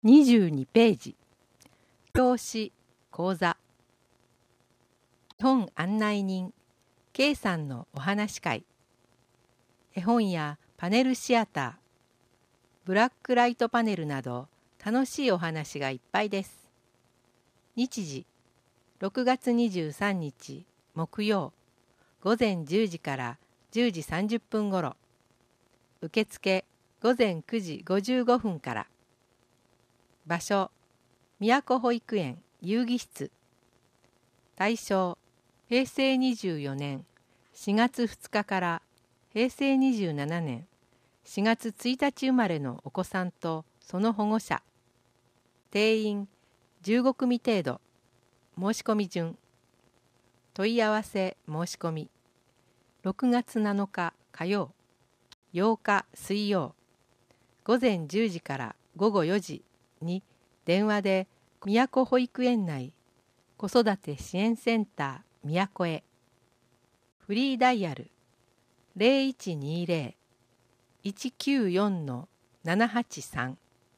22ページ。教師講座。本案内人 K さんのお話会。絵本やパネルシアター、ブラックライトパネルなど楽しいお話がいっぱいです。日時6月23日木曜午前10時から10時30分ごろ。受付午前9時55分から。場所都保育園遊戯室。対象平成24年4月2日から平成27年4月1日生まれのお子さんとその保護者。定員15組程度。申し込み順。問い合わせ申し込み。6月7日火曜8日水曜午前10時から午後4時に電話で都保育園内子育て支援センター都へ。フリーダイヤル 0120-194-783。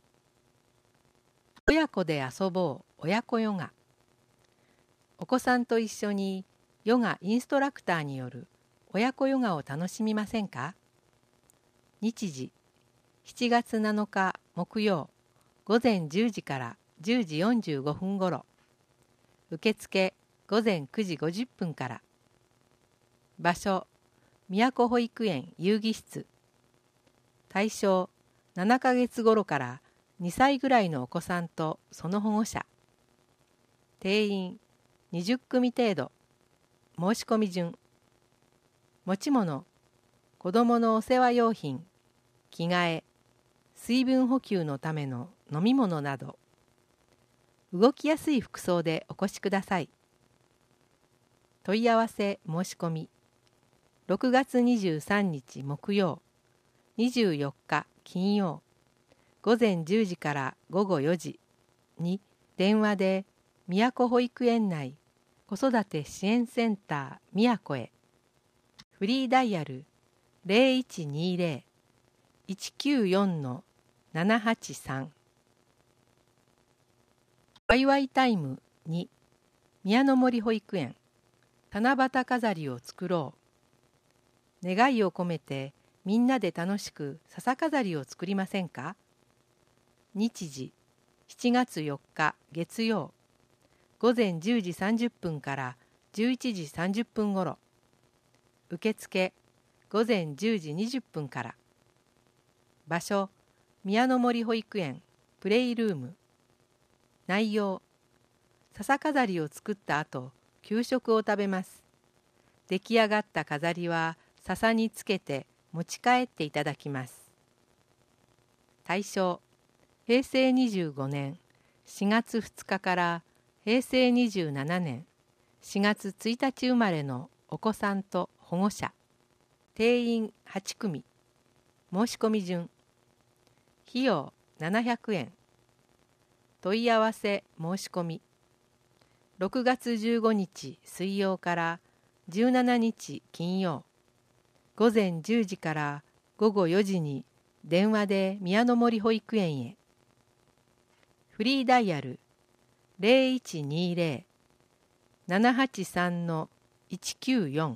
親子で遊ぼう親子ヨガ。お子さんと一緒にヨガインストラクターによる親子ヨガを楽しみませんか？日時7月7日木曜午前10時から10時45分ごろ。受付午前9時50分から。場所都保育園遊戯室。対象7ヶ月頃から2歳ぐらいのお子さんとその保護者。定員20組程度。申し込み順。持ち物子どものお世話用品、着替え、水分補給のための飲み物など。動きやすい服装でお越しください。問い合わせ申し込み。6月23日木曜24日金曜午前10時から午後4時に電話で都保育園内子育て支援センター都へ。フリーダイヤル 0120-194-783。ワイワイタイム2宮の森保育園。七夕飾りを作ろう。願いを込めてみんなで楽しく笹飾りを作りませんか？日時7月4日月曜午前10時30分から11時30分ごろ。受付午前10時20分から。場所宮の森保育園プレイルーム。内容笹飾りを作った後給食を食べます。出来上がった飾りは笹につけて持ち帰っていただきます。対象平成25年4月2日から平成27年4月1日生まれのお子さんと保護者。定員8組。申し込み順。費用700円。問い合わせ申し込み。6月15日水曜から17日金曜午前10時から午後4時に電話で宮の森保育園へ。フリーダイヤル 0120-783-194。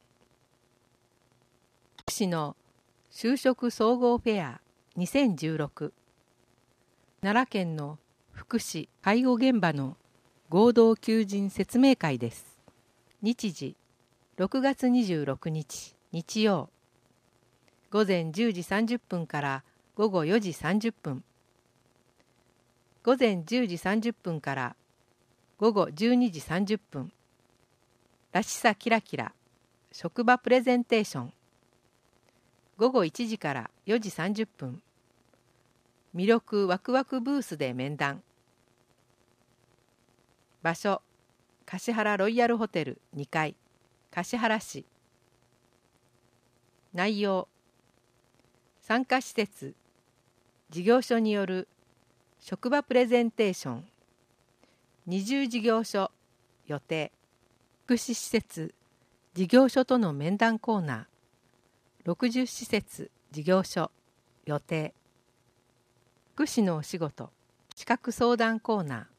福祉の就職総合フェア2016。奈良県の福祉・介護現場の合同求人説明会です。日時6月26日日曜午前10時30分から午後4時30分。午前10時30分から午後12時30分。らしさキラキラ職場プレゼンテーション。午後1時から4時30分。魅力ワクワクブースで面談。場所橿原ロイヤルホテル2階橿原市。内容参加施設事業所による職場プレゼンテーション。20事業所予定。福祉施設事業所との面談コーナー。60施設事業所予定。福祉のお仕事資格相談コーナー、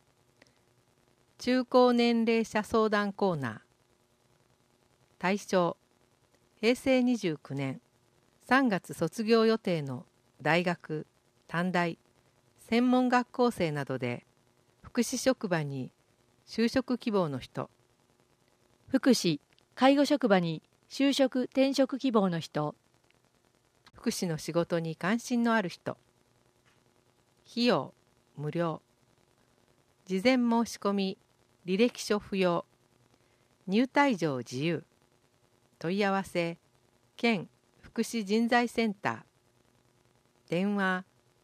中高年齢者相談コーナー。対象、平成29年3月卒業予定の大学、短大、専門学校生などで福祉職場に就職希望の人、 福祉・介護職場に就職・転職希望の人、 福祉の仕事に関心のある人。費用無料。事前申し込み、履歴書不要。入退場自由。問い合わせ、県福祉人材センター。電話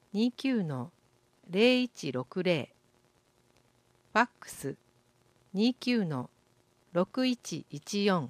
29-0160。ファックス29-6114。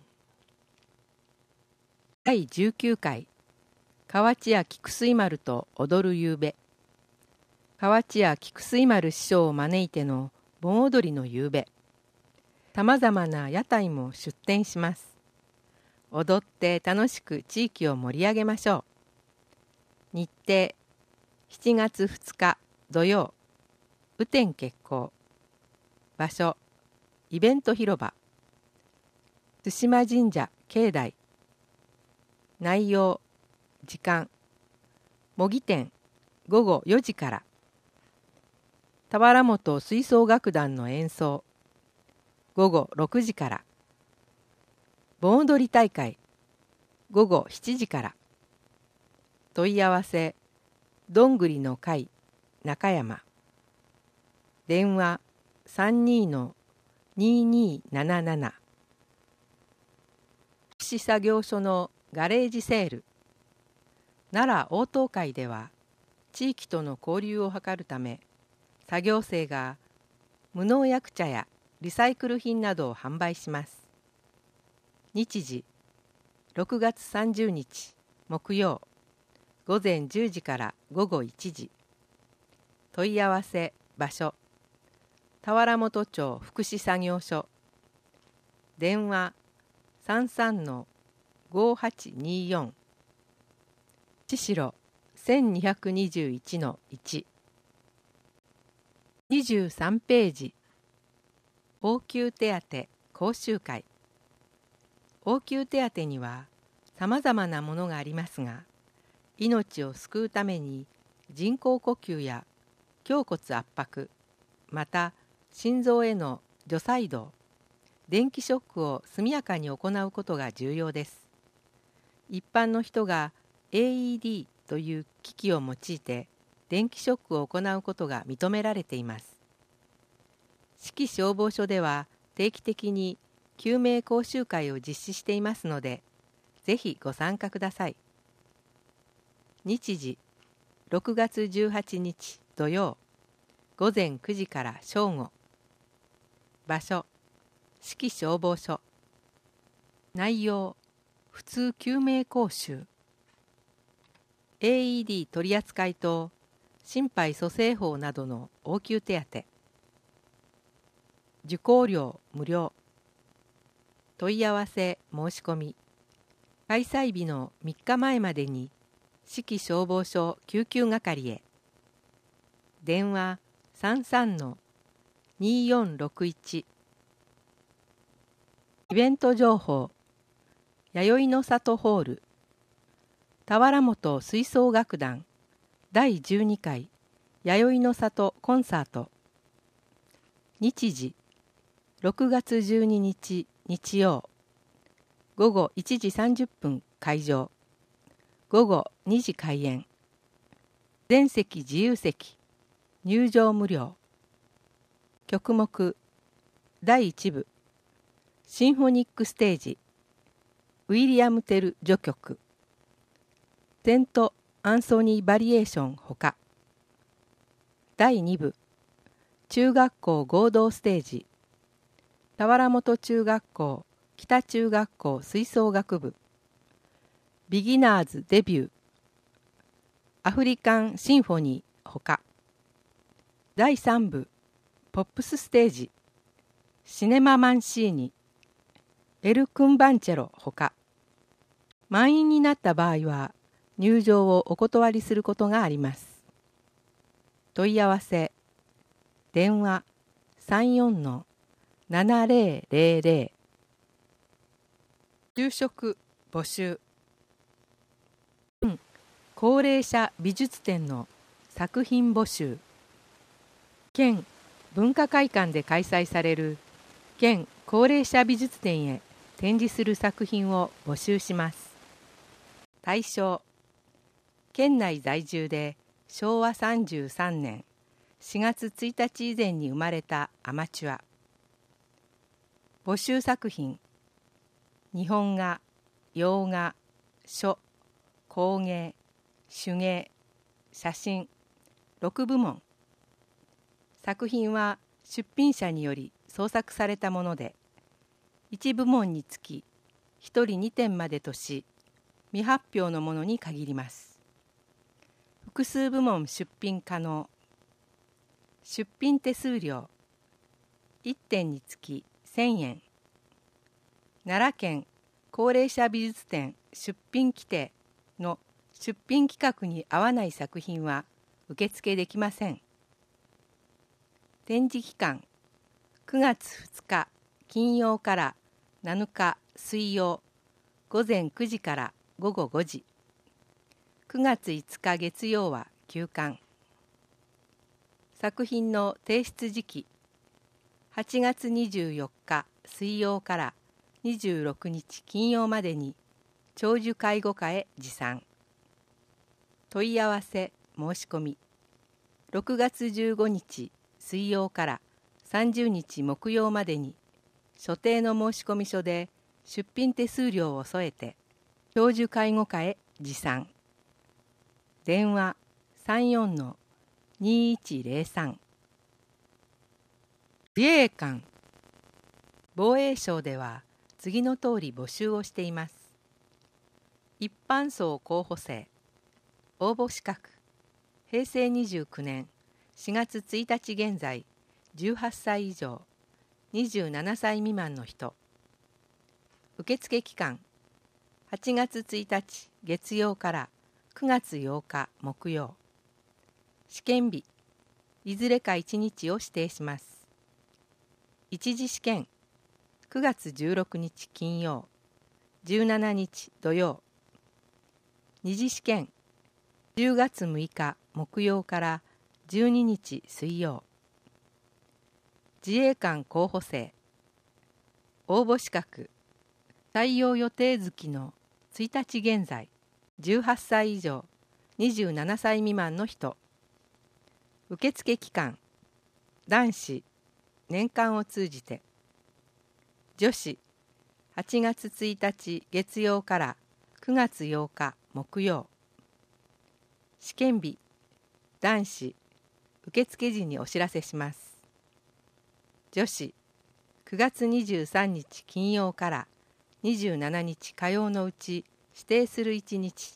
第19回河内屋菊水丸と踊る夕べ。河内屋菊水丸師匠を招いての盆踊りの夕べ。さまざまな屋台も出店します。踊って楽しく地域を盛り上げましょう。日程7月2日土曜、雨天決行。場所イベント広場、対馬神社境内。内容時間模擬店午後4時から。田原本吹奏楽団の演奏午後6時から。盆踊り大会午後7時から。問い合わせどんぐりの会中山。電話32-2277。福祉作業所のガレージセール。奈良応答会では地域との交流を図るため、作業生が無農薬茶やリサイクル品などを販売します。日時6月30日木曜午前10時から午後1時。問い合わせ場所田原本町福祉作業所。電話33-5824。千代1221-1。23ページ。応急手当講習会。応急手当にはさまざまなものがありますが、命を救うために人工呼吸や胸骨圧迫、また心臓への除細動、電気ショックを速やかに行うことが重要です。一般の人が AED という機器を用いて電気ショックを行うことが認められています。市消防署では定期的に救命講習会を実施していますので、ぜひご参加ください。日時6月18日土曜午前9時から正午。場所市消防署。内容普通救命講習。AED 取扱いと心肺蘇生法などの応急手当。受講料無料。問い合わせ申し込み。開催日の3日前までに市消防署救急係へ。電話33-2461。イベント情報弥生の里ホール。田原本吹奏楽団第12回弥生の里コンサート。日時6月12日日曜午後1時30分会場。午後2時開演。全席自由席。入場無料。曲目第1部シンフォニックステージウィリアム・テル序曲。セント・アンソニー・バリエーションほか。第2部中学校合同ステージ田原本中学校北中学校吹奏楽部。ビギナーズデビューアフリカンシンフォニーほか。第3部ポップスステージシネママンシーニエル・クンバンチェロほか。満員になった場合は入場をお断りすることがあります。 問い合わせ電話 34-7000 就職募集高齢者美術展の作品募集県文化会館で開催される県高齢者美術展へ展示する作品を募集します。対象県内在住で昭和33年4月1日以前に生まれたアマチュア。募集作品日本画、洋画、書、工芸、手芸、写真6部門。作品は出品者により創作されたもので、1部門につき1人2点までとし、未発表のものに限ります。複数部門出品可能。出品手数料1点につき1000円。奈良県高齢者美術展出品規定の出品規格に合わない作品は受付できません。展示期間9月2日金曜から7日水曜午前9時から午後5時。9月5日月曜は休館。作品の提出時期8月24日水曜から26日金曜までに長寿介護課へ持参。問い合わせ申し込み6月15日水曜から30日木曜までに所定の申込書で出品手数料を添えて長寿介護課へ持参。電話 34-2103。自衛官防衛省では次の通り募集をしています。一般層候補生応募資格平成29年4月1日現在18歳以上27歳未満の人。受付期間8月1日月曜から9月8日木曜。試験日いずれか1日を指定します。一次試験9月16日金曜17日土曜。二次試験10月6日木曜から12日水曜。自衛官候補生応募資格採用予定月の1日現在18歳以上27歳未満の人。受付期間男子年間を通じて。女子8月1日月曜から9月8日木曜。試験日男子受付時にお知らせします。女子9月23日金曜から27日火曜のうち指定する1日。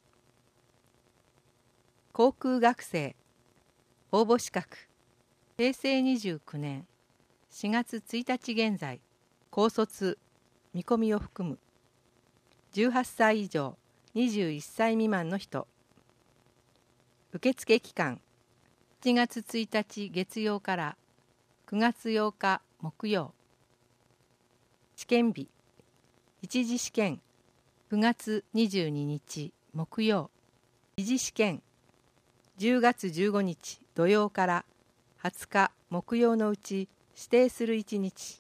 航空学生応募資格平成29年4月1日現在高卒見込みを含む18歳以上21歳未満の人。受付期間7月1日月曜から9月8日木曜。試験日一次試験9月22日木曜。二次試験10月15日土曜から20日木曜のうち指定する1日。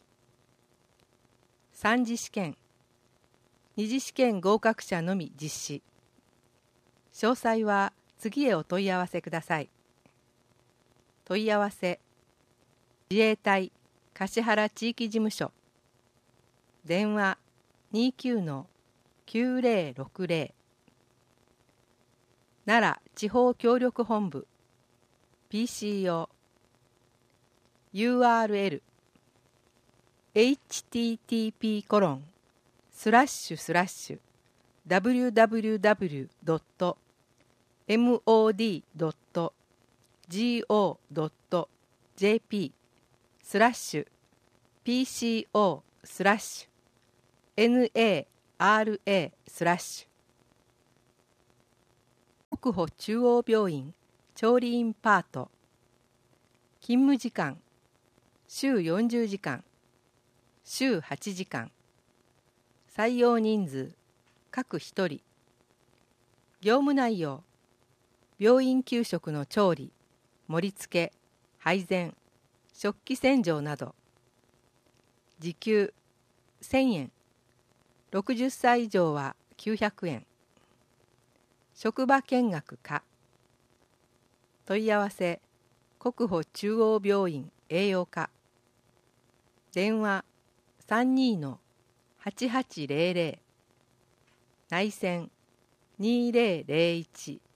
三次試験二次試験合格者のみ実施。詳細は次へお問い合わせください。問い合わせ自衛隊橿原地域事務所電話 29-9060 奈良地方協力本部 PCO URL http://www.mod.gov.jp/PCO/NARA/ 国保中央病院調理員パート勤務時間週40時間週8時間採用人数各1人業務内容病院給食の調理盛り付け配膳食器洗浄など時給1000円60歳以上は900円職場見学可問い合わせ国保中央病院栄養課電話32-8800内線2001